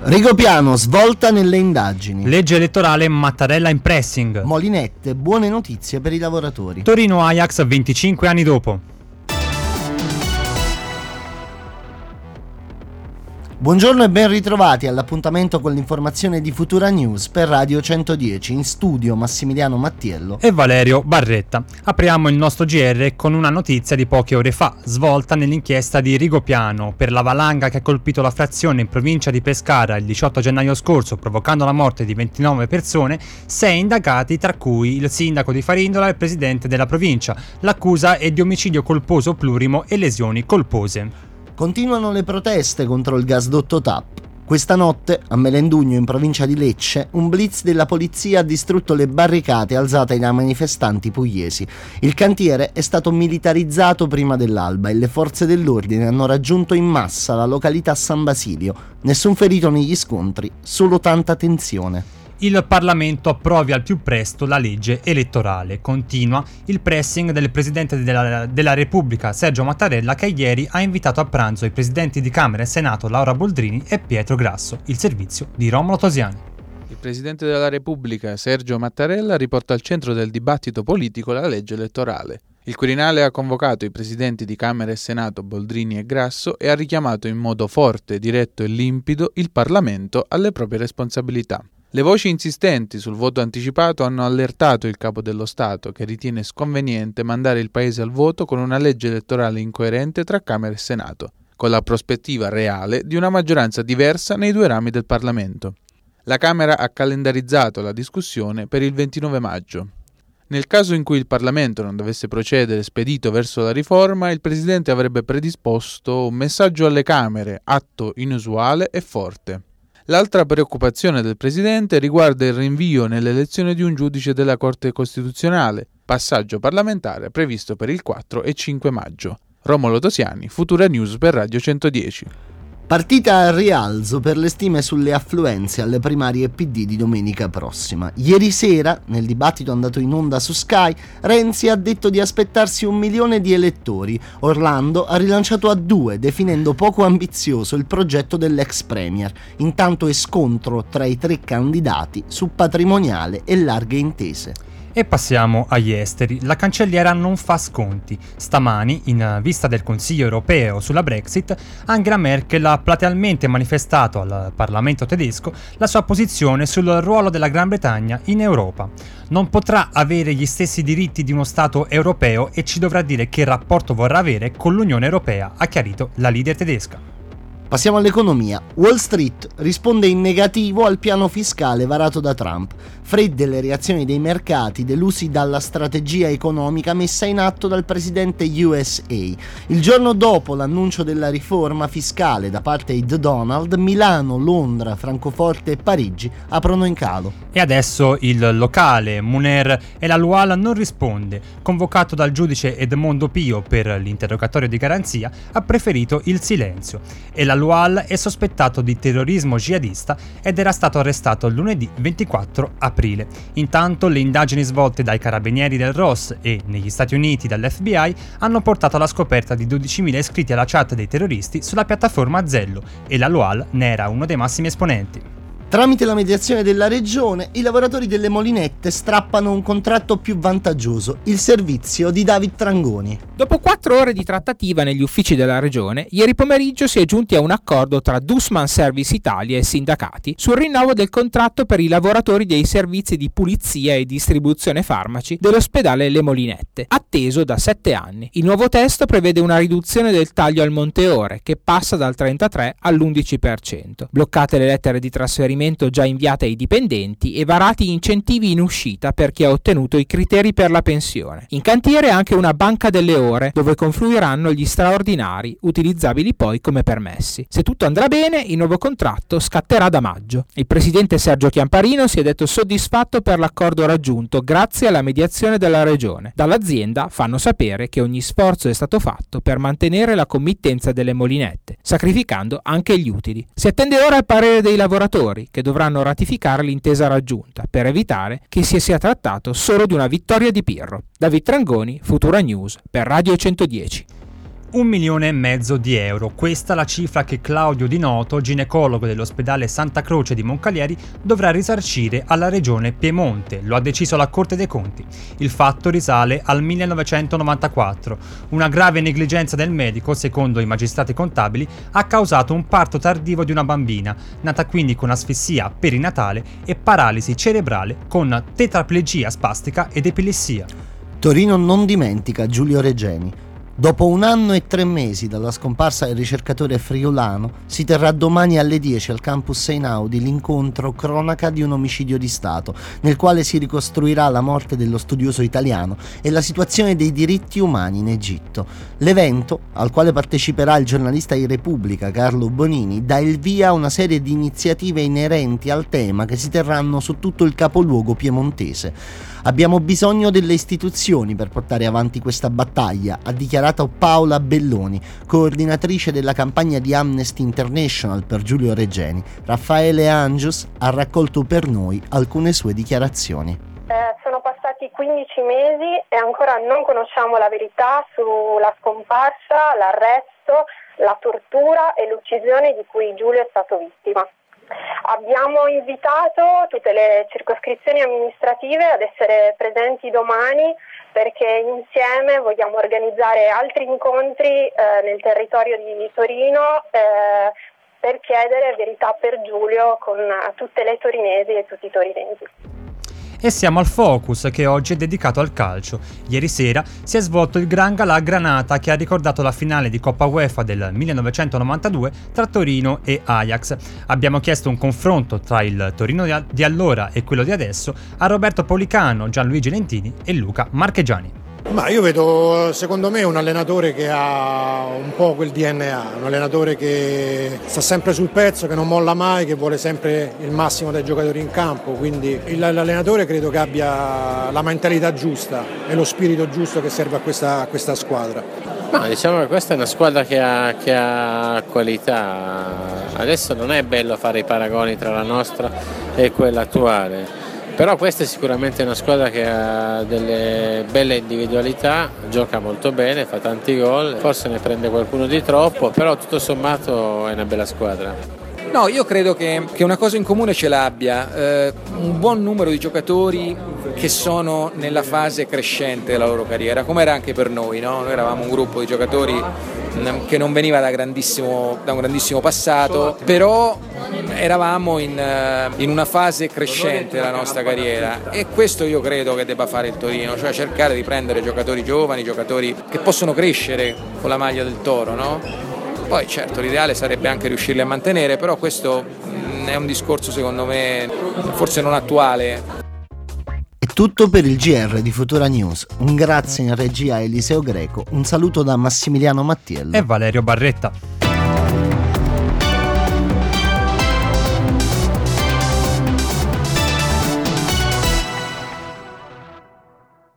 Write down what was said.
Rigopiano, svolta nelle indagini. Legge elettorale, Mattarella in pressing. Molinette, buone notizie per i lavoratori. Torino Ajax 25 anni dopo. Buongiorno e ben ritrovati all'appuntamento con l'informazione di Futura News per Radio 110. In studio Massimiliano Mattiello e Valerio Barretta. Apriamo il nostro GR con una notizia di poche ore fa, svolta nell'inchiesta di Rigopiano per la valanga che ha colpito la frazione in provincia di Pescara il 18 gennaio scorso, provocando la morte di 29 persone, 6 indagati, tra cui il sindaco di Farindola e il presidente della provincia. L'accusa è di omicidio colposo plurimo e lesioni colpose. Continuano le proteste contro il gasdotto TAP. Questa notte, a Melendugno, in provincia di Lecce, un blitz della polizia ha distrutto le barricate alzate dai manifestanti pugliesi. Il cantiere è stato militarizzato prima dell'alba e le forze dell'ordine hanno raggiunto in massa la località San Basilio. Nessun ferito negli scontri, solo tanta tensione. Il Parlamento approvi al più presto la legge elettorale. Continua il pressing del Presidente della Repubblica Sergio Mattarella, che ieri ha invitato a pranzo i Presidenti di Camera e Senato Laura Boldrini e Pietro Grasso, il servizio di Romolo Tosiani. Il Presidente della Repubblica Sergio Mattarella riporta al centro del dibattito politico la legge elettorale. Il Quirinale ha convocato i Presidenti di Camera e Senato Boldrini e Grasso e ha richiamato in modo forte, diretto e limpido il Parlamento alle proprie responsabilità. Le voci insistenti sul voto anticipato hanno allertato il Capo dello Stato, che ritiene sconveniente mandare il Paese al voto con una legge elettorale incoerente tra Camera e Senato, con la prospettiva reale di una maggioranza diversa nei due rami del Parlamento. La Camera ha calendarizzato la discussione per il 29 maggio. Nel caso in cui il Parlamento non dovesse procedere spedito verso la riforma, il Presidente avrebbe predisposto un messaggio alle Camere, atto inusuale e forte. L'altra preoccupazione del Presidente riguarda il rinvio nell'elezione di un giudice della Corte Costituzionale, passaggio parlamentare previsto per il 4 e 5 maggio. Romolo Tosiani, Futura News per Radio 110. Partita al rialzo per le stime sulle affluenze alle primarie PD di domenica prossima. Ieri sera, nel dibattito andato in onda su Sky, Renzi ha detto di aspettarsi 1 milione di elettori. Orlando ha rilanciato a 2, definendo poco ambizioso il progetto dell'ex premier. Intanto è scontro tra i 3 candidati su patrimoniale e larghe intese. E passiamo agli esteri. La cancelliera non fa sconti. Stamani, in vista del Consiglio europeo sulla Brexit, Angela Merkel ha platealmente manifestato al Parlamento tedesco la sua posizione sul ruolo della Gran Bretagna in Europa. Non potrà avere gli stessi diritti di uno Stato europeo e ci dovrà dire che rapporto vorrà avere con l'Unione Europea, ha chiarito la leader tedesca. Passiamo all'economia. Wall Street risponde in negativo al piano fiscale varato da Trump. Fredde le reazioni dei mercati, delusi dalla strategia economica messa in atto dal presidente USA. Il giorno dopo l'annuncio della riforma fiscale da parte di Donald, Milano, Londra, Francoforte e Parigi aprono in calo. E adesso il locale. Muner e la Lual non risponde. Convocato dal giudice Edmondo Pio per l'interrogatorio di garanzia, ha preferito il silenzio. E la Lual è sospettato di terrorismo jihadista ed era stato arrestato lunedì 24 aprile. Intanto le indagini svolte dai carabinieri del ROS e negli Stati Uniti dall'FBI hanno portato alla scoperta di 12.000 iscritti alla chat dei terroristi sulla piattaforma Zello e la Lual ne era uno dei massimi esponenti. Tramite la mediazione della regione, i lavoratori delle molinette strappano un contratto più vantaggioso, il servizio di David Trangoni. Dopo 4 ore di trattativa negli uffici della regione, ieri pomeriggio si è giunti a un accordo tra Dussman Service Italia e sindacati sul rinnovo del contratto per i lavoratori dei servizi di pulizia e distribuzione farmaci dell'ospedale Le Molinette, atteso da 7 anni. Il nuovo testo prevede una riduzione del taglio al monte ore, che passa dal 33 all'11%. Bloccate le lettere di trasferimento già inviate ai dipendenti e varati incentivi in uscita per chi ha ottenuto i criteri per la pensione. In cantiere anche una banca delle ore dove confluiranno gli straordinari, utilizzabili poi come permessi. Se tutto andrà bene, il nuovo contratto scatterà da maggio. Il presidente Sergio Chiamparino si è detto soddisfatto per l'accordo raggiunto grazie alla mediazione della regione. Dall'azienda fanno sapere che ogni sforzo è stato fatto per mantenere la committenza delle molinette, sacrificando anche gli utili. Si attende ora il parere dei lavoratori, che dovranno ratificare l'intesa raggiunta per evitare che si sia trattato solo di una vittoria di Pirro. David Trangoni, Futura News per Radio 110. 1,5 milioni di euro. Questa è la cifra che Claudio Di Noto, ginecologo dell'ospedale Santa Croce di Moncalieri, dovrà risarcire alla regione Piemonte. Lo ha deciso la Corte dei Conti. Il fatto risale al 1994. Una grave negligenza del medico, secondo i magistrati contabili, ha causato un parto tardivo di una bambina, nata quindi con asfissia perinatale e paralisi cerebrale con tetraplegia spastica ed epilessia. Torino non dimentica Giulio Regeni. Dopo 1 anno e 3 mesi dalla scomparsa del ricercatore friulano, si terrà domani alle 10 al campus Einaudi l'incontro Cronaca di un omicidio di Stato, nel quale si ricostruirà la morte dello studioso italiano e la situazione dei diritti umani in Egitto. L'evento, al quale parteciperà il giornalista di Repubblica Carlo Bonini, dà il via a una serie di iniziative inerenti al tema che si terranno su tutto il capoluogo piemontese. Abbiamo bisogno delle istituzioni per portare avanti questa battaglia, ha dichiarato Paola Belloni, coordinatrice della campagna di Amnesty International per Giulio Regeni. Raffaele Angius ha raccolto per noi alcune sue dichiarazioni. Sono passati 15 mesi e ancora non conosciamo la verità sulla scomparsa, l'arresto, la tortura e l'uccisione di cui Giulio è stato vittima. Abbiamo invitato tutte le circoscrizioni amministrative ad essere presenti domani perché insieme vogliamo organizzare altri incontri nel territorio di Torino per chiedere verità per Giulio con tutte le torinesi e tutti i torinesi. E siamo al Focus, che oggi è dedicato al calcio. Ieri sera si è svolto il Gran Galà Granata, che ha ricordato la finale di Coppa UEFA del 1992 tra Torino e Ajax. Abbiamo chiesto un confronto tra il Torino di allora e quello di adesso a Roberto Policano, Gianluigi Lentini e Luca Marchegiani. Ma io vedo, secondo me, un allenatore che ha un po' quel DNA, un allenatore che sta sempre sul pezzo, che non molla mai, che vuole sempre il massimo dai giocatori in campo, quindi l'allenatore credo che abbia la mentalità giusta e lo spirito giusto che serve a questa squadra. Ma diciamo che questa è una squadra che ha qualità. Adesso non è bello fare i paragoni tra la nostra e quella attuale. Però questa è sicuramente una squadra che ha delle belle individualità, gioca molto bene, fa tanti gol, forse ne prende qualcuno di troppo, però tutto sommato è una bella squadra. No, io credo che una cosa in comune ce l'abbia, un buon numero di giocatori che sono nella fase crescente della loro carriera, come era anche per noi, no? Noi eravamo un gruppo di giocatori che non veniva da un grandissimo passato, però eravamo in una fase crescente della nostra carriera e questo io credo che debba fare il Torino, cioè cercare di prendere giocatori giovani, giocatori che possono crescere con la maglia del Toro, no? Poi certo l'ideale sarebbe anche riuscirli a mantenere, però questo è un discorso secondo me forse non attuale. È tutto per il GR di Futura News. Un grazie in regia a Eliseo Greco, un saluto da Massimiliano Mattiello e Valerio Barretta.